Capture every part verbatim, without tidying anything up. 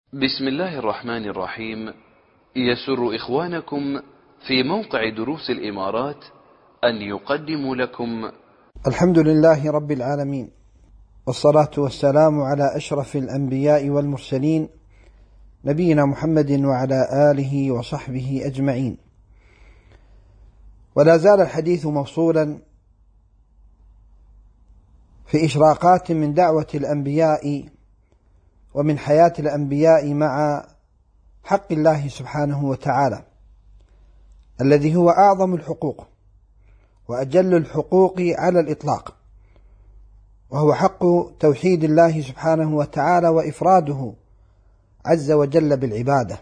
بسم الله الرحمن الرحيم. يسر إخوانكم في موقع دروس الإمارات أن يقدموا لكم الحمد لله رب العالمين، والصلاة والسلام على أشرف الأنبياء والمرسلين، نبينا محمد وعلى آله وصحبه أجمعين. ولا زال الحديث موصولا في إشراقات من دعوة الأنبياء ومن حياة الأنبياء مع حق الله سبحانه وتعالى، الذي هو أعظم الحقوق وأجل الحقوق على الإطلاق، وهو حق توحيد الله سبحانه وتعالى وإفراده عز وجل بالعبادة،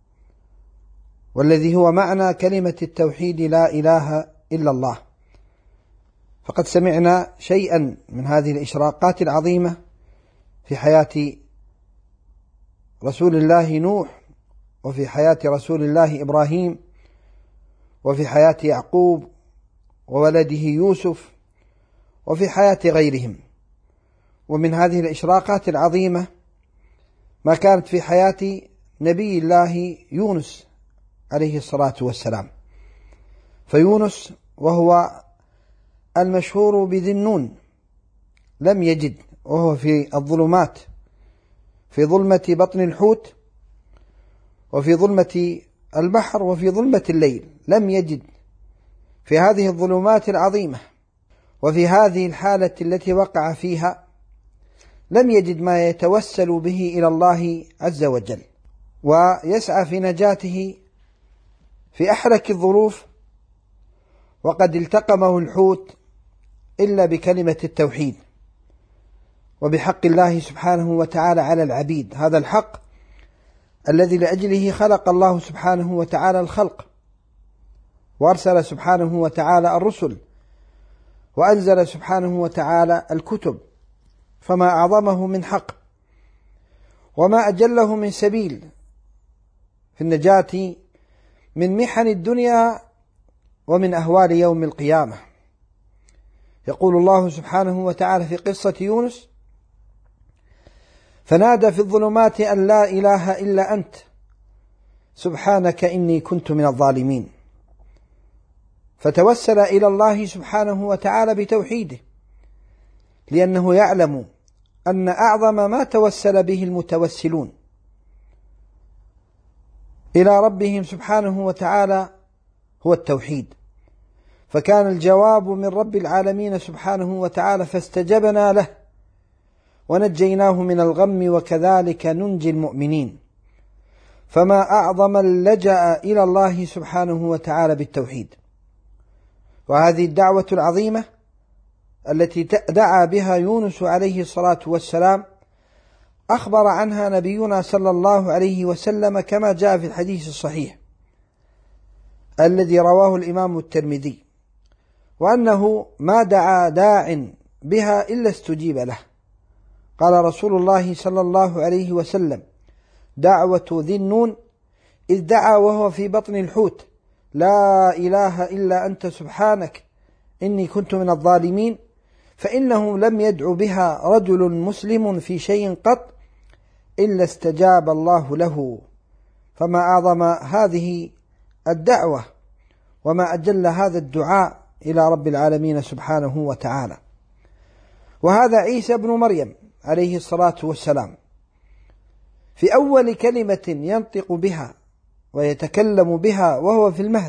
والذي هو معنى كلمة التوحيد لا إله إلا الله. فقد سمعنا شيئا من هذه الإشراقات العظيمة في حياة رسول الله نوح، وفي حياة رسول الله إبراهيم، وفي حياة يعقوب وولده يوسف، وفي حياة غيرهم. ومن هذه الإشراقات العظيمة ما كانت في حياة نبي الله يونس عليه الصلاة والسلام. فيونس وهو المشهور بذي النون لم يجد، وهو في الظلمات، في ظلمة بطن الحوت، وفي ظلمة البحر، وفي ظلمة الليل، لم يجد في هذه الظلمات العظيمة وفي هذه الحالة التي وقع فيها، لم يجد ما يتوسل به إلى الله عز وجل ويسعى في نجاته في أحرك الظروف، وقد التقمه الحوت إلا بكلمة التوحيد وبحق الله سبحانه وتعالى على العبيد. هذا الحق الذي لأجله خلق الله سبحانه وتعالى الخلق، وأرسل سبحانه وتعالى الرسل، وأنزل سبحانه وتعالى الكتب. فما أعظمه من حق وما أجله من سبيل في النجاة من محن الدنيا ومن أهوال يوم القيامة. يقول الله سبحانه وتعالى في قصة يونس: فنادى في الظلمات أن لا إله إلا أنت سبحانك إني كنت من الظالمين. فتوسل إلى الله سبحانه وتعالى بتوحيده، لأنه يعلم أن أعظم ما توسل به المتوسلون إلى ربهم سبحانه وتعالى هو التوحيد. فكان الجواب من رب العالمين سبحانه وتعالى: فاستجبنا له ونجيناه من الغم وكذلك ننجي المؤمنين. فما أعظم اللجأ إلى الله سبحانه وتعالى بالتوحيد. وهذه الدعوة العظيمة التي دعا بها يونس عليه الصلاة والسلام أخبر عنها نبينا صلى الله عليه وسلم كما جاء في الحديث الصحيح الذي رواه الإمام الترمذي، وأنه ما دعا داع بها إلا استجيب له. قال رسول الله صلى الله عليه وسلم: دعوة ذي النون إذ دعا وهو في بطن الحوت: لا إله إلا أنت سبحانك إني كنت من الظالمين. فإنه لم يدع بها رجل مسلم في شيء قط إلا استجاب الله له. فما أعظم هذه الدعوة وما أجل هذا الدعاء إلى رب العالمين سبحانه وتعالى. وهذا عيسى بن مريم عليه الصلاة والسلام في أول كلمة ينطق بها ويتكلم بها وهو في المهد،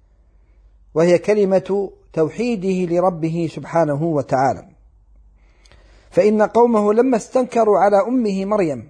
وهي كلمة توحيده لربه سبحانه وتعالى. فإن قومه لما استنكروا على أمه مريم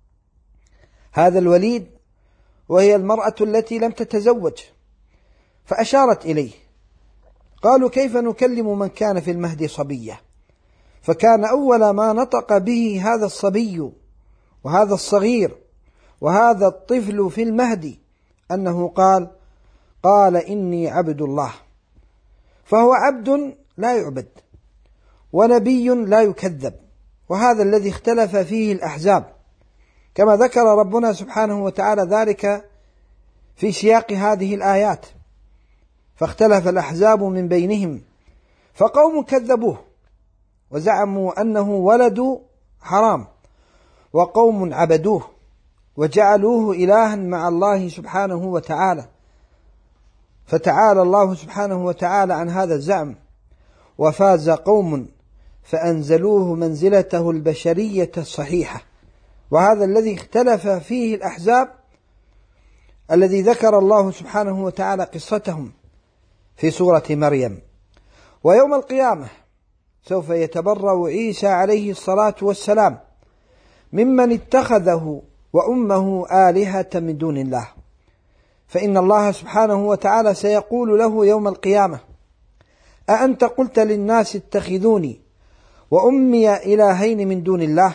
هذا الوليد، وهي المرأة التي لم تتزوج، فأشارت إليه، قالوا: كيف نكلم من كان في المهد صبيا؟ فكان أول ما نطق به هذا الصبي وهذا الصغير وهذا الطفل في المهد أنه قال: قال إني عبد الله. فهو عبد لا يعبد ونبي لا يكذب، وهذا الذي اختلف فيه الأحزاب، كما ذكر ربنا سبحانه وتعالى ذلك في سياق هذه الآيات. فاختلف الأحزاب من بينهم، فقوم كذبوه وزعموا أنه ولد حرام، وقوم عبدوه وجعلوه إلها مع الله سبحانه وتعالى، فتعالى الله سبحانه وتعالى عن هذا الزعم. وفاز قوم فأنزلوه منزلته البشرية الصحيحة، وهذا الذي اختلف فيه الأحزاب الذي ذكر الله سبحانه وتعالى قصتهم في سورة مريم. ويوم القيامة سوف يتبرأ عيسى عليه الصلاة والسلام ممن اتخذه وأمه آلهة من دون الله، فإن الله سبحانه وتعالى سيقول له يوم القيامة: أأنت قلت للناس اتخذوني وأمي إلهين من دون الله؟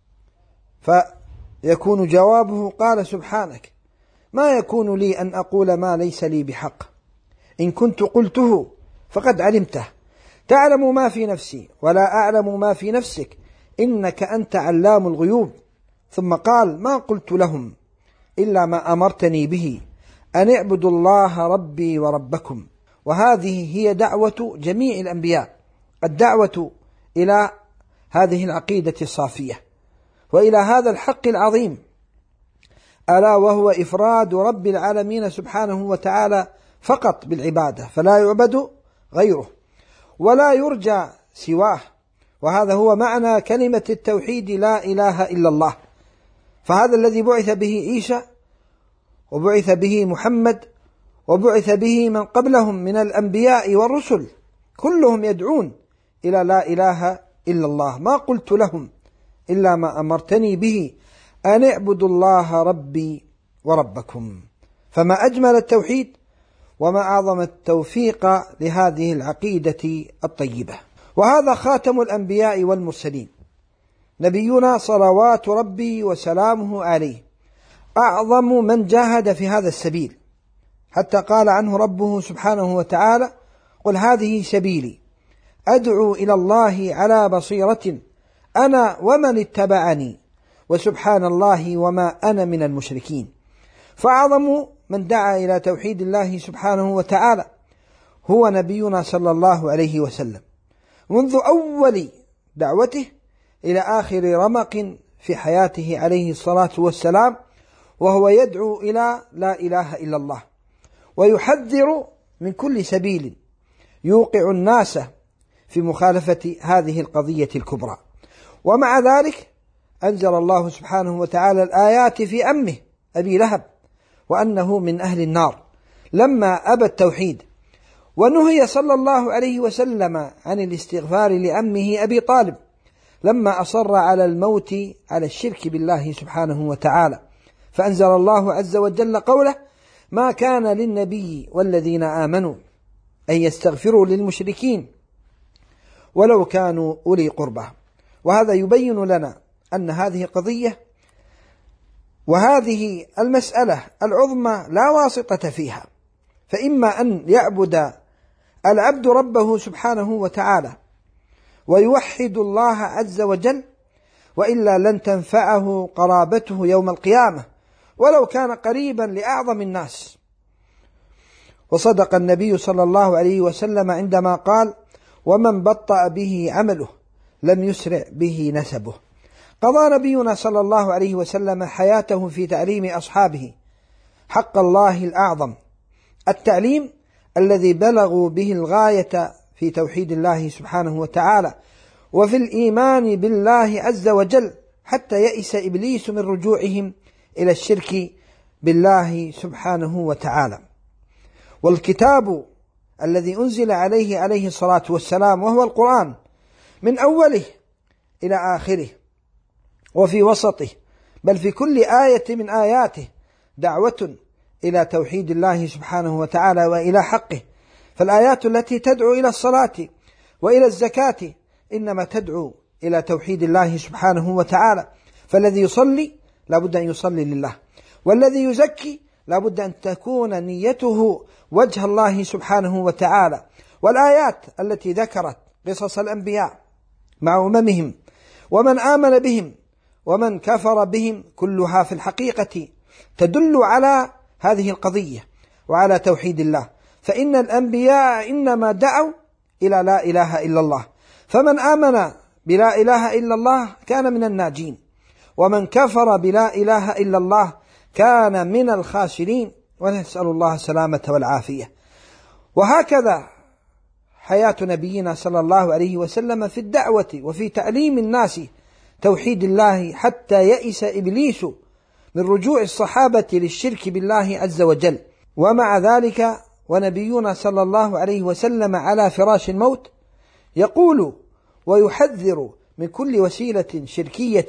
فيكون جوابه: قال سبحانك، ما يكون لي أن أقول ما ليس لي بحق، إن كنت قلته فقد علمته، تعلم ما في نفسي ولا أعلم ما في نفسك، إنك أنت علام الغيوب. ثم قال: ما قلت لهم إلا ما أمرتني به، أن اعبدوا الله ربي وربكم. وهذه هي دعوة جميع الأنبياء، الدعوة إلى هذه العقيدة الصافية وإلى هذا الحق العظيم، ألا وهو إفراد رب العالمين سبحانه وتعالى فقط بالعبادة، فلا يعبد غيره ولا يرجى سواه. وهذا هو معنى كلمة التوحيد: لا إله إلا الله. فهذا الذي بعث به عيسى وبعث به محمد وبعث به من قبلهم من الأنبياء والرسل، كلهم يدعون إلى لا إله إلا الله. ما قلت لهم إلا ما أمرتني به، أن اعبدوا الله ربي وربكم. فما أجمل التوحيد وما أعظم التوفيق لهذه العقيدة الطيبة. وهذا خاتم الأنبياء والمرسلين، نبينا صلوات ربي وسلامه عليه، أعظم من جاهد في هذا السبيل، حتى قال عنه ربه سبحانه وتعالى: قل هذه سبيلي أدعو إلى الله على بصيرة أنا ومن اتبعني وسبحان الله وما أنا من المشركين. فأعظم من دعا إلى توحيد الله سبحانه وتعالى هو نبينا صلى الله عليه وسلم، منذ أول دعوته إلى آخر رمق في حياته عليه الصلاة والسلام، وهو يدعو إلى لا إله إلا الله، ويحذر من كل سبيل يوقع الناس في مخالفة هذه القضية الكبرى. ومع ذلك أنزل الله سبحانه وتعالى الآيات في أمه أبي لهب وأنه من أهل النار لما أبى التوحيد، ونهي صلى الله عليه وسلم عن الاستغفار لأمه أبي طالب لما أصر على الموت على الشرك بالله سبحانه وتعالى. فأنزل الله عز وجل قوله: ما كان للنبي والذين آمنوا أن يستغفروا للمشركين ولو كانوا أولي قربى. وهذا يبين لنا أن هذه قضية وهذه المسألة العظمى لا واسطة فيها، فإما أن يعبد العبد ربه سبحانه وتعالى ويوحد الله عز وجل، وإلا لن تنفعه قرابته يوم القيامة ولو كان قريبا لأعظم الناس. وصدق النبي صلى الله عليه وسلم عندما قال: ومن بطأ به عمله لم يسرع به نسبه. قضى نبينا صلى الله عليه وسلم حياته في تعليم أصحابه حق الله الأعظم، التعليم الذي بلغوا به الغاية في توحيد الله سبحانه وتعالى وفي الإيمان بالله عز وجل، حتى يئس إبليس من رجوعهم إلى الشرك بالله سبحانه وتعالى. والكتاب الذي أنزل عليه عليه الصلاة والسلام وهو القرآن من أوله إلى آخره وفي وسطه، بل في كل آية من آياته دعوة إلى توحيد الله سبحانه وتعالى وإلى حقه. فالآيات التي تدعو إلى الصلاة وإلى الزكاة إنما تدعو إلى توحيد الله سبحانه وتعالى. فالذي يصلي لابد أن يصلي لله، والذي يزكي لابد أن تكون نيته وجه الله سبحانه وتعالى. والآيات التي ذكرت قصص الأنبياء مع أممهم ومن آمن بهم ومن كفر بهم كلها في الحقيقة تدل على هذه القضية وعلى توحيد الله. فإن الأنبياء إنما دعوا إلى لا إله إلا الله، فمن آمن بلا إله إلا الله كان من الناجين، ومن كفر بلا إله إلا الله كان من الخاسرين، ونسأل الله السلامة والعافية. وهكذا حياة نبينا صلى الله عليه وسلم في الدعوة وفي تعليم الناس توحيد الله، حتى يئس إبليس من رجوع الصحابة للشرك بالله عز وجل. ومع ذلك ونبينا صلى الله عليه وسلم على فراش الموت يقول ويحذر من كل وسيلة شركية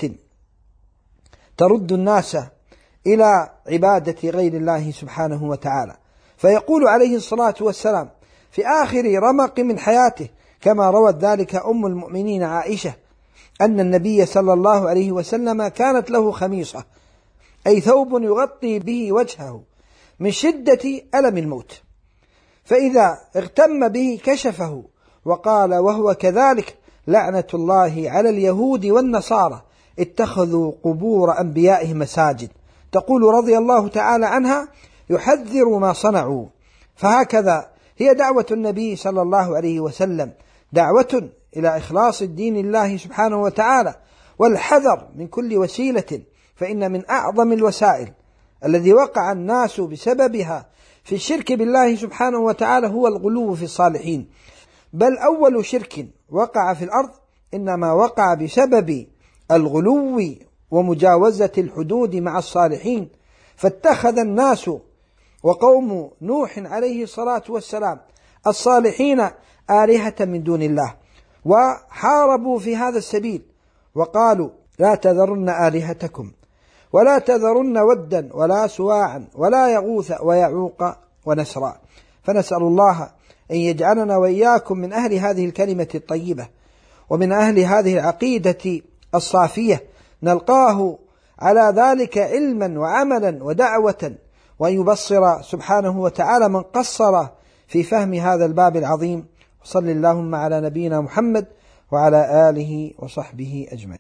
ترد الناس إلى عبادة غير الله سبحانه وتعالى، فيقول عليه الصلاة والسلام في آخر رمق من حياته كما روت ذلك أم المؤمنين عائشة أن النبي صلى الله عليه وسلم كانت له خميصة، أي ثوب يغطي به وجهه من شدة ألم الموت، فإذا اغتم به كشفه وقال وهو كذلك لعنة الله على اليهود والنصارى اتخذوا قبور أنبيائهم مساجد. تقول رضي الله تعالى عنها يحذر ما صنعوا. فهكذا هي دعوة النبي صلى الله عليه وسلم، دعوة إلى إخلاص الدين الله سبحانه وتعالى والحذر من كل وسيلة، فإن من أعظم الوسائل الذي وقع الناس بسببها في الشرك بالله سبحانه وتعالى هو الغلو في الصالحين، بل أول شرك وقع في الأرض إنما وقع بسبب الغلو ومجاوزة الحدود مع الصالحين، فاتخذ الناس وقوم نوح عليه الصلاة والسلام الصالحين آلهة من دون الله، وحاربوا في هذا السبيل وقالوا لا تذرن آلهتكم ولا تذرن ودا ولا سواعا ولا يغوث ويعوق ونسرا. فنسأل الله أن يجعلنا وإياكم من أهل هذه الكلمة الطيبة ومن أهل هذه العقيدة الصافية نلقاه على ذلك علما وعملا ودعوة، وأن يبصر سبحانه وتعالى من قصر في فهم هذا الباب العظيم. وصل اللهم على نبينا محمد وعلى آله وصحبه أجمعين.